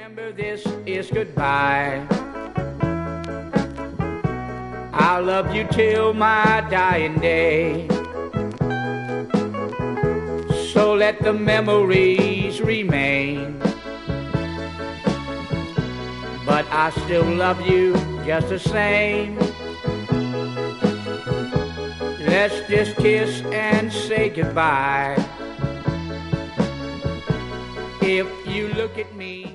Remember, this is goodbye. I'll love you till my dying day. So let the memories remain. But I still love you just the same. Let's just kiss and say goodbye. If you look at me